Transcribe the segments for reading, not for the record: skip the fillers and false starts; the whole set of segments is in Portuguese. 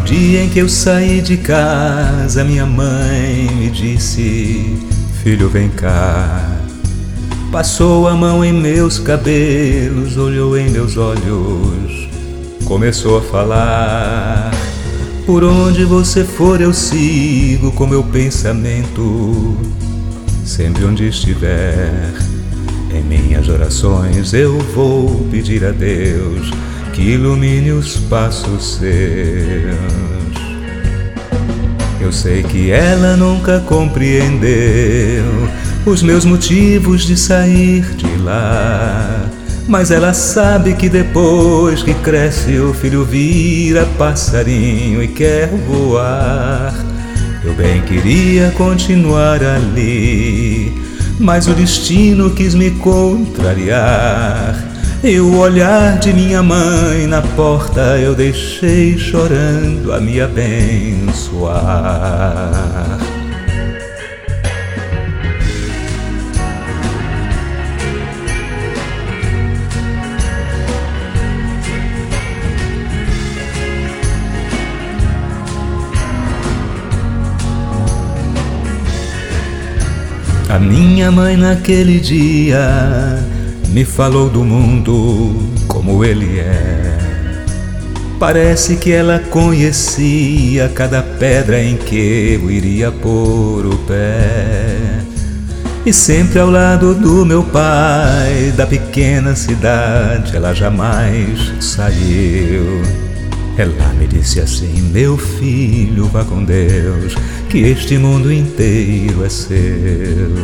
dia em que eu saí de casa, minha mãe me disse: filho, vem cá. Passou a mão em meus cabelos, olhou em meus olhos, começou a falar: por onde você for eu sigo com meu pensamento. Sempre onde estiver, em minhas orações eu vou pedir a Deus que ilumine os passos seus. Eu sei que ela nunca compreendeu os meus motivos de sair de lá, mas ela sabe que depois que cresce o filho vira passarinho e quer voar. Eu bem queria continuar ali, mas o destino quis me contrariar. E o olhar de minha mãe na porta eu deixei chorando a me abençoar. A minha mãe naquele dia me falou do mundo como ele é. Parece que ela conhecia cada pedra em que eu iria pôr o pé. E sempre ao lado do meu pai, da pequena cidade, ela jamais saiu. Ela me disse assim: meu filho, vá com Deus, que este mundo inteiro é seu.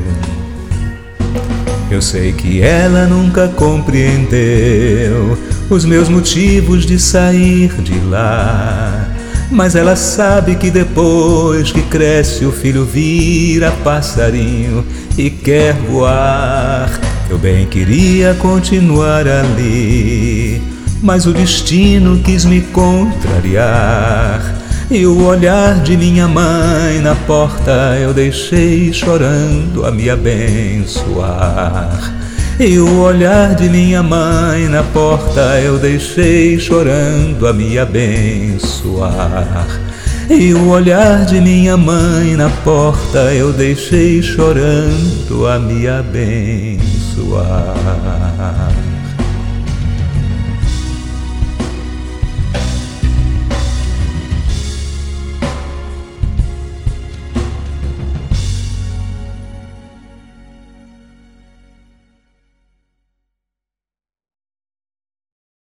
Eu sei que ela nunca compreendeu os meus motivos de sair de lá, mas ela sabe que depois que cresce o filho vira passarinho e quer voar. Eu bem queria continuar ali, mas o destino quis me contrariar. E o olhar de minha mãe na porta eu deixei chorando a me abençoar. E o olhar de minha mãe na porta eu deixei chorando a me abençoar. E o olhar de minha mãe na porta eu deixei chorando a me abençoar.